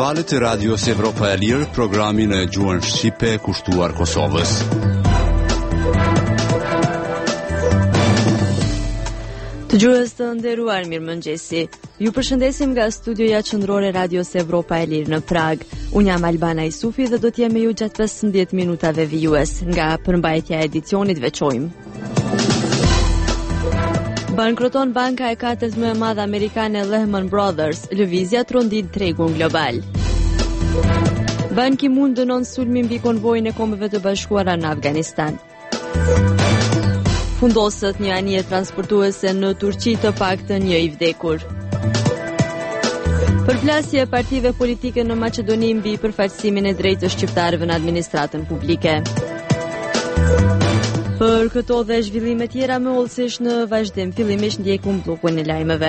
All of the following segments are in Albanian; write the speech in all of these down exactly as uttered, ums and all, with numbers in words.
valët e Radios Evropa e Lirë, programin e gjuhën shqipe kushtuar Kosovës. Të gjuhës të nderuar, mirëmëngjesi. Ju përshëndesim nga studioja qendrore Radios Evropa e Lirë në Prag. Unë jam Albana Isufi dhe do të jem me ju gjatë pesëmbëdhjetë minutave vijues. Nga përmbajtja e edicionit veçojmë. Bankroton banka e katërt më e madhe amerikane Lehman Brothers, lëvizja trondit tregun global. Ban Ki-moon dënon sulmin mbi konvojin e Kombeve të Bashkuara në Afganistan. Fundosët një anije transportuese në Turqi, të paktën një i vdekur. Përplasje partive politike në Maqedoni mbi përfaqësimin e drejtës shqiptarëve në administratën publike. Për këto dhe zhvillime tjera më hollësish në vazhdim, fillimisht ndjekum bllokun e lajmeve.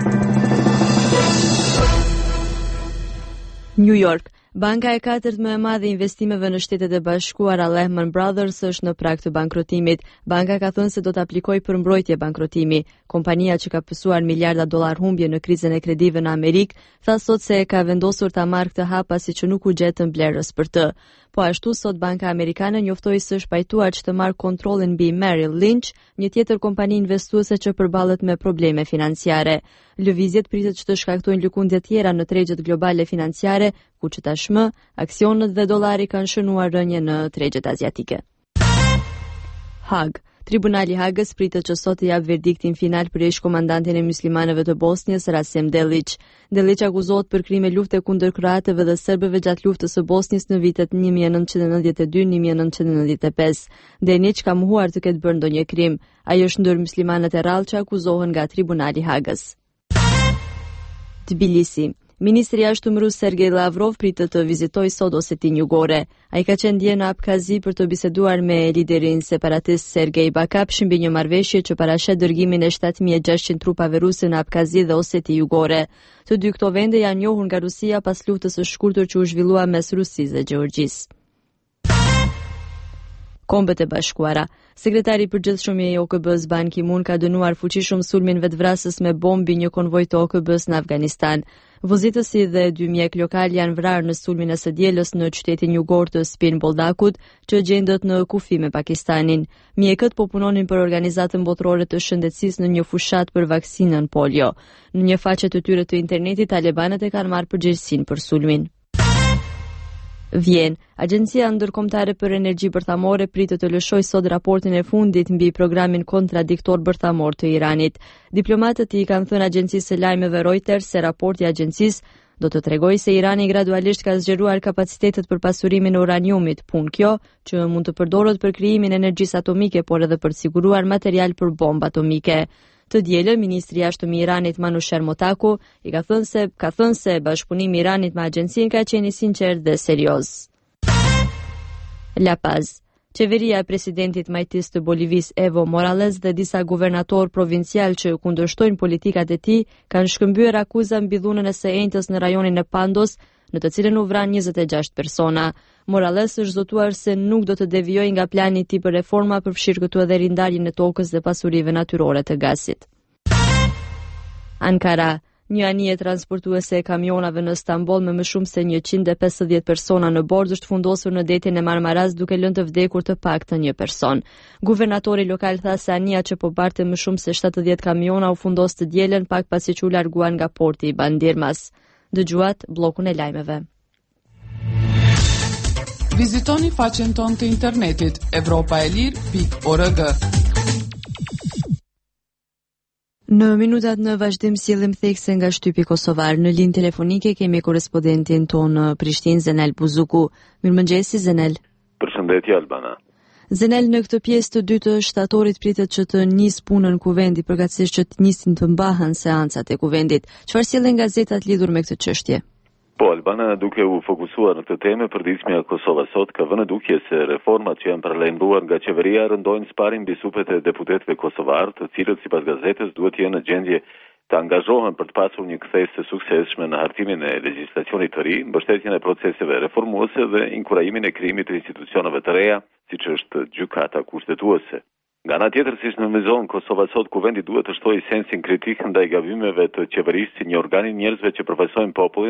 New York. Banka e katërt më e madhe e investimeve në Shtetet e Bashkuara Lehman Brothers është në prag të bankrotimit. Banka ka thënë se do të aplikojë për mbrojtje bankrotimi. Kompania që ka pësuar miliarda dollar humbje në krizën e kredive në Amerikë, tha sot se ka vendosur ta marrë këtë hap pasi që nuk u gjetën blerës për të. Po ashtu sot Banka Amerikane njoftoi se është pajtuar që të marrë kontrollin mbi Merrill Lynch, një tjetër kompani investuese që përballet me probleme financiare. Lëvizjet pritet që të shkaktojnë lëkundje tjera në tregjet globale financiare, ku që tashmë aksionet dhe dollari kanë shënuar rënje në tregjet aziatike. Hag. Tribunali i Hagës pritet që sot të jap verdiktin final për ish-komandantin e myslimanëve të Bosnjës, Rasim Delić. Delić akuzohet për krime lufte kundër kroatëve dhe serbëve gjatë luftës së Bosnjës në vitet një mijë e nëntëqind e nëntëdhjetë e dy - një mijë e nëntëqind e nëntëdhjetë e pesë. Delić ka mohuar të ketë bërë ndonjë krim. Ai është ndër myslimanët e rrallë që akuzohen nga Tribunali i Hagës. Tbilisi. Ministri i Jashtëm rus Sergej Lavrov pritet të vizitojë sot Osetinë Jugore. Ai ka qenë dje në Abkazi për të biseduar me liderin separatist Sergej Bakapsh mbi një marrëveshje që parashet dërgimin e shtatë mijë e gjashtëqind trupave ruse në Abkazi dhe Oseti Jugore. Të dy këto vende janë njohur nga Rusia pas luftës së shkurtër që u zhvillua mes Rusisë dhe Gjeorgjisë. Kombet e Bashkuara. Sekretari i përgjithshëm i O K B-s Ban Ki-moon ka dënuar fuqishëm sulmin vetvrasës me bombë mbi një konvoj të O K B-s në Afganistan. Vozitësi dhe dy mjek lokal janë vrarë në sulmin e së dielës në qytetin jugor të Spin Boldakut, që gjendet në kufi me Pakistanin. Mjekët po punonin për organizatën botërore të shëndetësisë në një fushat për vaksinën polio. Në një faqe të tyre të internetit, talibanët e kanë marrë përgjegjësinë për sulmin. Vjen. Agjencia Ndërkombëtare për Energji Bërthamore pritet të lëshojë sot raportin e fundit mbi programin kontradiktor bërthamor të Iranit. Diplomatët i kanë thënë agjencisë së lajmeve Reuters se raporti i agjencisë do të tregojë se Irani gradualisht ka zgjeruar kapacitetet për pasurimin e uraniumit, punë kjo që mund të përdoret për krijimin e energjisë atomike, por edhe për të siguruar material për bombë atomike. Të dielën, ministri i jashtëm i Iranit Manusher Motaku i ka thënë se ka thënë se bashkëpunimi i Iranit me agjencinë ka qenë i sinqert dhe serioz. La Paz. Qeveria e presidentit majtis të Bolivis Evo Morales dhe disa guvernatorë provincial që kundërshtojnë politikat e tij kanë shkëmbyer akuza mbi dhunën e së enjtës në rajonin e Pandos, në të cilën u vran njëzet e gjashtë persona. Morales është zotuar se nuk do të devijojë nga plani i tij për reforma, përfshirë këtu edhe rindarjen e tokës dhe pasurive natyrore të gazit. Ankara. Një anije transportuese e kamionave në Stamboll me më shumë se njëqind e pesëdhjetë persona në bord është fundosur në detin e Marmaras duke lënë të vdekur të paktën një person. Guvernatori lokal tha se anija që po barte më shumë se shtatëdhjetë kamiona u fundos të dielën pak pasi që u larguan nga porti i Bandirmas. Dëgjuat bllokun e lajmeve. Vizitoni faqen tonë të internetit evropaelir pikë org. Në minutat në vazhdim sjellim thekse nga shtypi kosovar. Në linjë telefonike kemi korrespondentin tonë në Prishtinë, Zenel Buzuku. Mirëmëngjesi Zenel. Përshëndetje Albana. Zenel, në këtë pjesë të dytë të shtatorit pritet që të nisë punën kuvendi, përgatësisht që të nisin të mbahen seancat e kuvendit. Çfarë sjellin gazetat lidhur me këtë çështje? Po, Albana, duke u fokusuar në këtë temë, përditshmja e Kosovës sot ka vënë dukje se reformat që janë paralajmëruar nga qeveria rëndojnë sparim mbi supet e deputetëve kosovar, të cilët sipas gazetës duhet të jenë në gjendje të angazhohen për të pasur një kthesë të suksesshme në hartimin e legjislacionit të ri, mbështetjen e proceseve reformuese dhe inkurajimin e krijimit të institucioneve të reja, siç është gjykata kushtetuese. Nga ana tjetër, siç nënvizon Kosova sot, kuvendi duhet të shtojë sensin kritik ndaj gabimeve të qeverisë si një organ i njerëzve që përfaqësojnë popullin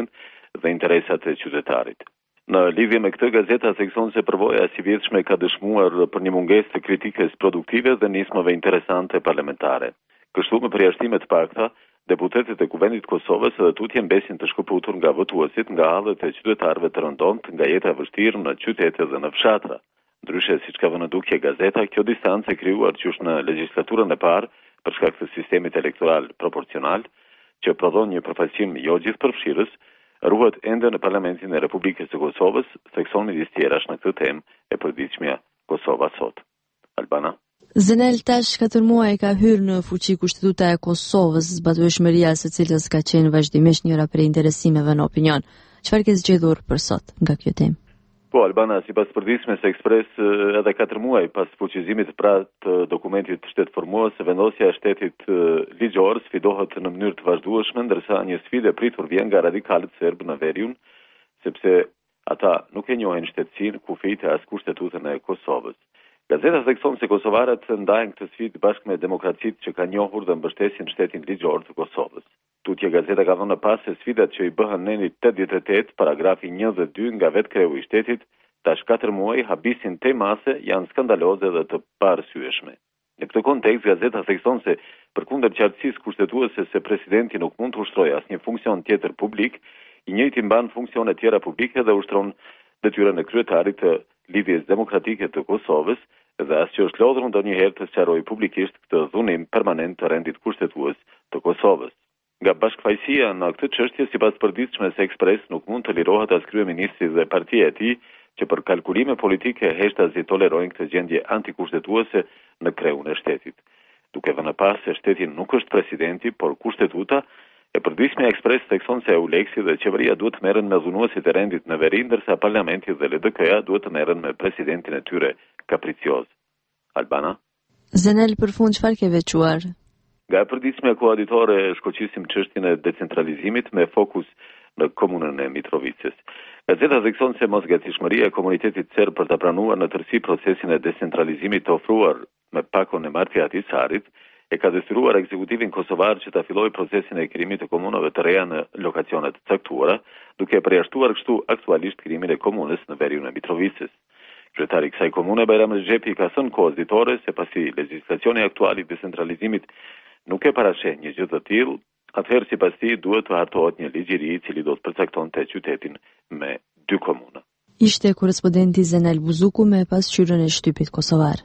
dhe interesat e qytetarit. Në lidhje me këtë, gazeta thekson se përvoja e sivjetshme ka dëshmuar për një mungesë të kritikës produktive dhe nismave interesante parlamentare. Kështu, me përjashtime të pakta, deputetët e Kuvendit të Kosovës edhe tutje mbesin të shkëputur nga votuesit nga hallet e qytetarëve të rëndomt nga jeta e vështirë në qytete dhe në fshatra. Ndryshe, siç ka vënë dukje gazeta, kjo distancë e krijuar qysh në legjislaturën e parë për shkak të sistemit elektoral proporcional, që prodhon një përfaqësim jo gjithëpërfshirës, ruhet ende në Parlamentin e Republikës së Kosovës, thekson midis tjerash në këtë temë e përditshmja Kosova sot. Albana. Zenel, tash katër muaj ka hyrë në fuqi kushtetuta e Kosovës, zbatueshmëria së cilës ka qenë vazhdimisht njëra prej interesimeve në opinion. Çfarë ke zgjedhur për sot nga kjo temë? Po, Albana, sipas përditshmes Ekspres, edhe katër muaj pas fuqizimit pra të dokumentit shtetformues, vendosja e shtetit ligjor sfidohet në mënyrë të vazhdueshme, ndërsa një sfidë e pritur vjen nga radikalët serbë në Veriun, sepse ata nuk e njohin shtetësinë, kufijtë as kushtetutën e Kosovës. Gazeta thekson se kosovarët ndajnë këtë sfidë bashkë me demokracitë që kanë njohur dhe mbështesin shtetin ligjor të Kosovës. Tutje gazeta ka dhënë pas se sfidat që i bëhen nenit tetëdhjetë e tetë, paragrafi një dhe dy nga vetë kreu i shtetit, tash katër muaj habisin te mase janë skandaloze dhe të paarsyeshme. Në këtë kontekst, gazeta thekson se përkundër qartësisë kushtetuese se presidenti nuk mund të ushtrojë asnjë funksion tjetër publik, i njëjti mban funksione tjera publike dhe ushtron detyrën e kryetarit të lidhjes demokratike të Kosovës dhe as që është lodhur ndonjëherë të sqarojë publikisht këtë dhunim permanent të rendit kushtetues të Kosovës. Nga bashkëfaqësia në këtë çështje, sipas përditshmes Ekspres, nuk mund të lirohet as kryeministri dhe partia e tij, që për kalkulime politike heshtazi tolerojnë këtë gjendje antikushtetuese në kreun e shtetit. Duke vënë pas se shteti nuk është presidenti, por kushtetuta, e përditshmja Ekspres thekson se Euleksi dhe qeveria duhet të merren me dhunuesit e rendit në veri, ndërsa parlamenti dhe L D K-ja duhet të merren me presidentin e tyre kapricioz. Albana? Zenel, për fund çfarë ke veçuar? Nga përditshmja koaditore shkoqisim çështjen e decentralizimit me fokus në komunën e Mitrovicës. Gazeta thekson se mosgatishmëria e komunitetit serb për ta pranuar në tërësi procesin e decentralizimit të ofruar me pakon e Marti Ahtisarit e ka detyruar ekzekutivin kosovar që ta fillojë procesin e krijimit të komunave të reja në lokacione të caktuara, duke përjashtuar kështu aktualisht krijimin e komunës në veriun e Mitrovicës. Kryetari i kësaj komune, Bajram Xhepi, ka thënë koaditore se pasi legjislacioni aktual i decentralizimit nuk e parasheh një gjë të tillë, atëherë sipas tij duhet të hartohet një ligj i ri i cili do të përcaktonte qytetin me dy komuna. Ishte korrespondenti Zenel Buzuku me pasqyrën e shtypit kosovar.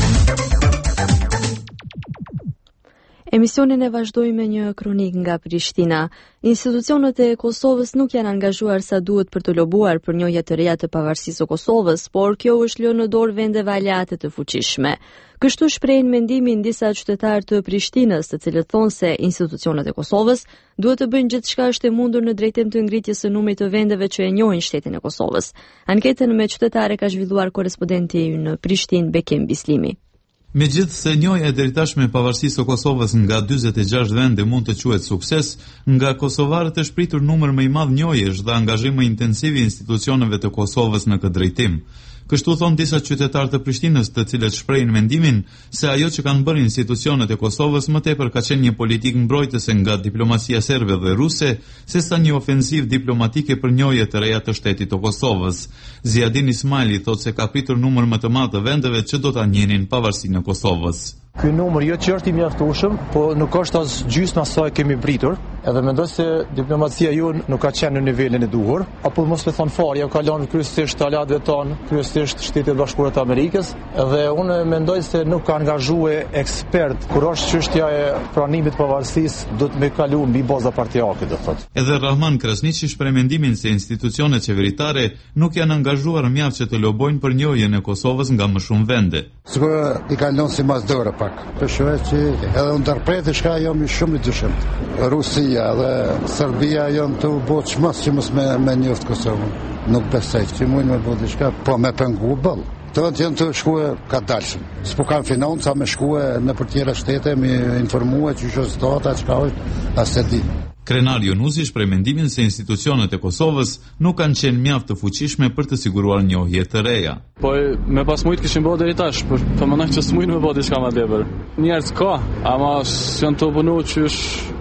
Emisionin e vazhdoi me një kronik nga Prishtina. Institucionet e Kosovës nuk janë angazhuar sa duhet për të lobuar për njohje të reja të pavarësisë së Kosovës, por kjo është lënë në dorë vendeve aleate të fuqishme. Kështu shprehin mendimin disa qytetarë të Prishtinës, të cilët thonë se institucionet e Kosovës duhet të bëjnë gjithçka është e mundur në drejtim të ngritjes së numrit të vendeve që e njohin shtetin e Kosovës. Anketën me qytetarë ka zhvilluar korrespondenti në Prishtinë Bekim Bislimi. Megjithse njohja e deritashme e pavarësisë së Kosovës nga dyzet e gjashtë vende mund të quhet sukses, nga kosovarët është pritur numër më i madh njohjesh dhe angazhim më intensiv i institucioneve të Kosovës në këtë drejtim. Kështu thon disa qytetarë të Prishtinës, të cilët shprehin mendimin se ajo që kanë bërë institucionet e Kosovës më tepër ka qenë një politikë mbrojtëse nga diplomacia serbe dhe ruse, sesa një ofensivë diplomatike për njohje të reja të shtetit të Kosovës. Ziadin Ismaili thotë se ka pritur numër më të madh të vendeve që do ta njihnin pavarësinë e Kosovës. Ky numër jo që është i mjaftueshëm, po nuk është as gjysma sa e kemi pritur, edhe mendoj se diplomacia jonë nuk ka qenë në nivelin e duhur, apo mos le thon fare, ajo ka lënë kryesisht aleatëve tonë, kryesisht Shtetet e Bashkuara të Amerikës, dhe unë mendoj se nuk ka angazhuar ekspert kur është çështja e pranimit të pavarësisë, do të më kalu mbi baza partiake, do thotë. Edhe Rahman Krasniqi shpreh mendimin se institucionet qeveritare nuk janë angazhuar mjaft që të lobojnë për njohjen e Kosovës nga më shumë vende. Sigur i kanë lënë si mas dorë pak. Përshoj që edhe ndërprejtë shka jam shumë i dyshimt. Rusia dhe Serbia janë të botë shmas që mos me, me njëftë Kosovën. Nuk besej që mujnë me botë shka, po me pengu bëllë. Të të janë të shkue ka dalshëm. S'po kanë financa me shkue në për tjera shtete, me informue që që stata, qka është, asë di. Krenari Junusi shpreh mendimin se institucionet e Kosovës nuk kanë qenë mjaft të fuqishme për të siguruar njohje të reja. Po me pas mujt kishin bërë deri tash, por po mendoj që s'mujnë me bërë diçka më tepër. Njerëz ka, ama janë të punu që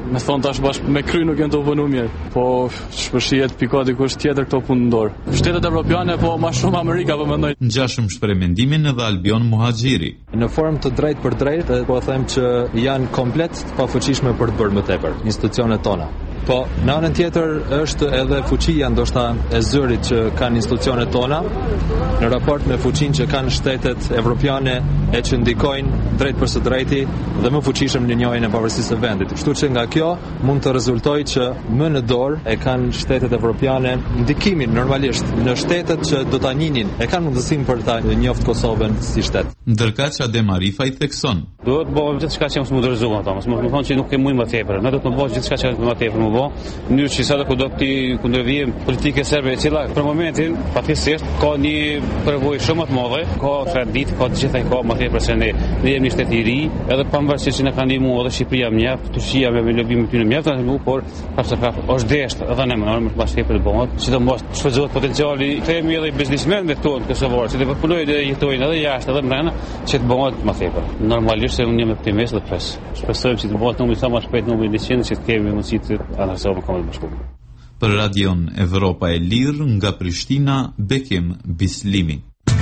Me thonë tash bashkë me kry nuk janë të vënu mirë, po shpërshihet pika dikush tjetër këto punë ndorë. Shtetet evropiane, po ma shumë Amerika, po mendoj. Ngjashëm shpreh mendimin edhe Albion Muhaxhiri. Në formë të drejtë për drejtë, po them që janë komplet të pafuqishme për të bërë më tepër institucionet tona. Po, në anën tjetër është edhe fuqia ndoshta e zërit që kanë institucionet tona në raport me fuqinë që kanë shtetet evropiane e që ndikojnë drejt për së drejti dhe më fuqishëm në njojën e pavarësisë së vendit. Kështu që nga kjo mund të rezultojë që më në dorë e kanë shtetet evropiane ndikimin normalisht në shtetet që do ta njinin, e kanë mundësinë për ta njoftë Kosovën si shtet. Ndërkaq Adem Arifa i thekson. Duhet bëjmë gjithçka që mos më dorëzohen ata, mos më thonë që nuk kemi më tepër. Ne do të bëjmë gjithçka që më tepër më bë. Në mënyrë që sa do të ti kundërvijim politikë serbe e cila për momentin fatkeqësisht ka një përvojë shumë të madhe, ka tradit, ka të gjitha ka më tepër se ne. Ne jemi shtet i ri, edhe pavarësisht që na kanë ndihmuar edhe Shqipëria më jap, Turqia me lobim ty në mjaft, tani por pastaj ka është desht edhe ne më normal pas tepër të bëhet, sidomos shfrytëzohet potenciali themi edhe i biznesmenëve tonë kosovarë, që të punojnë dhe jetojnë edhe jashtë edhe brenda, që të bëhet më tepër. Normalisht se unë jam optimist dhe pres. Shpresojmë që të bëhet numri sa më shpejt numri njëqind që të kemi mundësi të analizojmë kombëtarët bashkuar. Për Radion Evropa e Lirë nga Prishtina, Bekim Bislimi.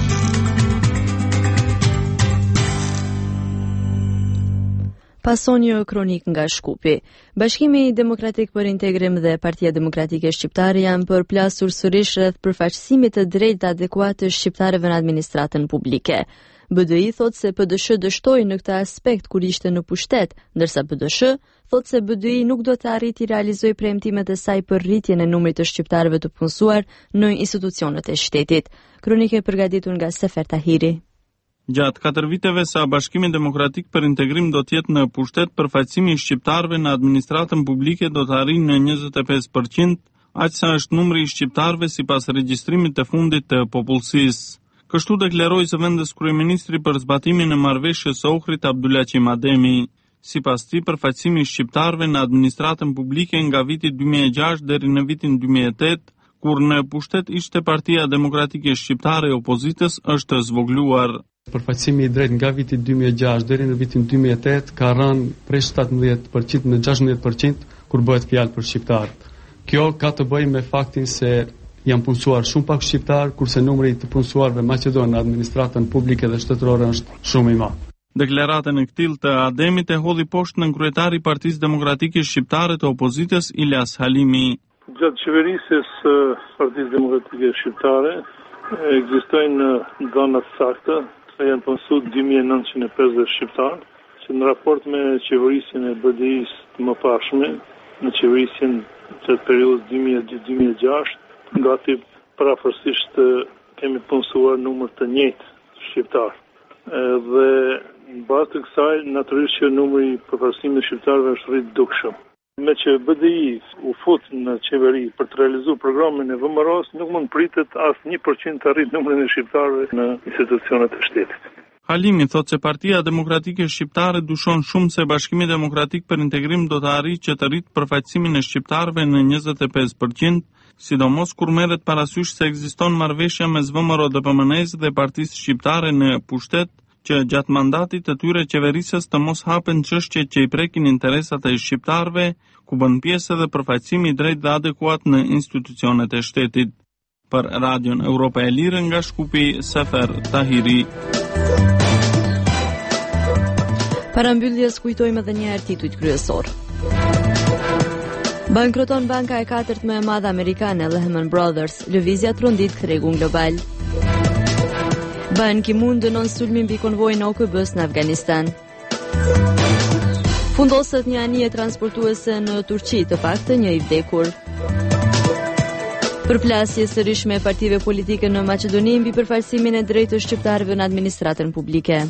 Pason një kronik nga Shkupi. Bashkimi Demokratik për Integrim dhe Partia Demokratike Shqiptare janë përplasur sërish rreth përfaqësimit të drejtë të adekuat të shqiptarëve në administratën publike. B D I thot se P D S H dështoi në këtë aspekt kur ishte në pushtet, ndërsa P D S H thot se B D I nuk do të arriti realizoj premtimet e saj për rritjen e numrit të shqiptarëve të punësuar në institucionet e shtetit. Kronike përgatitur nga Sefer Tahiri. Gjatë katër viteve sa Bashkimi Demokratik për Integrim do të jetë në pushtet, përfaqësimi i shqiptarëve në administratën publike do të arrijë në njëzet e pesë përqind, aq sa është numri i shqiptarëve sipas regjistrimit të fundit të popullsisë. Kështu deklaroi zëvendës kryeministri për zbatimin e marrëveshjes së Ohrit Abdulaqim Ademi. Sipas tij, përfaqësimi i shqiptarëve në administratën publike nga viti dy mijë e gjashtë deri në vitin dy mijë e tetë, kur në pushtet ishte Partia Demokratike Shqiptare e Opozitës, është zvogluar. Përfaqësimi i drejtë nga viti dy mijë e gjashtë deri në vitin dy mijë e tetë ka rënë prej shtatëmbëdhjetë përqind në gjashtëdhjetë përqind kur bëhet fjalë për shqiptarët. Kjo ka të bëjë me faktin se janë punësuar shumë pak shqiptar, kurse numri i të punësuarve maqedon në administratën publike dhe shtetërore është shumë i madh. Deklaratën e këtill të Ademit e hodhi poshtë në kryetari i Partisë Demokratike Shqiptare të Opozitës Ilyas Halimi. Gjatë qeverisjes së Partisë Demokratike Shqiptare ekzistojnë dhëna të sakta se janë punësuar dy mijë e nëntëqind e pesëdhjetë shqiptarë, që në raport me qeverisjen e B D I-s të mëparshme, në qeverisjen të periudhës dy mijë e dy deri dy mijë e gjashtë, gati parafërsisht kemi punësuar numër të njëjtë shqiptar. Dhe në bazë të kësaj, natyrisht që numri i përfaqësimit të shqiptarëve është rrit dukshëm. Me që B D I u fut në qeveri për të realizuar programin e V M R-s, nuk mund pritet as një përqind të arrit numrin e shqiptarëve në institucionet e shtetit. Halimi thot se Partia Demokratike Shqiptare dushon shumë se Bashkimi Demokratik për Integrim do të arrijë që të rritë përfaqësimin e shqiptarëve në njëzet e pesë përqind, sidomos kur merret parasysh se ekziston marrëveshja mes V M R D P M N-s dhe Partisë Shqiptare në pushtet, që gjatë mandatit të tyre qeverisës të mos hapen çështje që i prekin interesat e shqiptarëve, ku bën pjesë edhe përfaqësimi i drejtë dhe adekuat në institucionet e shtetit. Për Radion Evropa e Lirë nga Shkupi, Sefer Tahiri. Para mbylljes kujtojmë edhe një herë titujt kryesor. Bankroton banka e katërt më e madhe amerikane, Lehman Brothers, lëvizja trondit tregun global. Ban Ki-moon dënon sulmin mbi konvojin O K B-s në Afganistan. Fundoset një anije transportuese në Turqi, të paktën një i vdekur. Përplasje sërish me partive politike në Maqedoni mbi përfaqësimin e drejtë të shqiptarëve në administratën publike.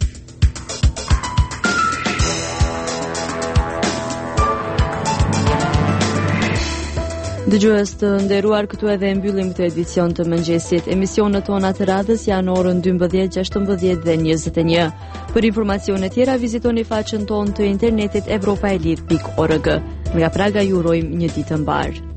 Dëgjues të nderuar, këtu edhe e mbyllim këtë edicion të mëngjesit. Emisionet tona të radhës janë orën dymbëdhjetë, gjashtëmbëdhjetë dhe njëzet e një. Për informacione tjera vizitoni faqen tonë të internetit evropaelir pikë org. Nga Praga ju urojmë një ditë mbar.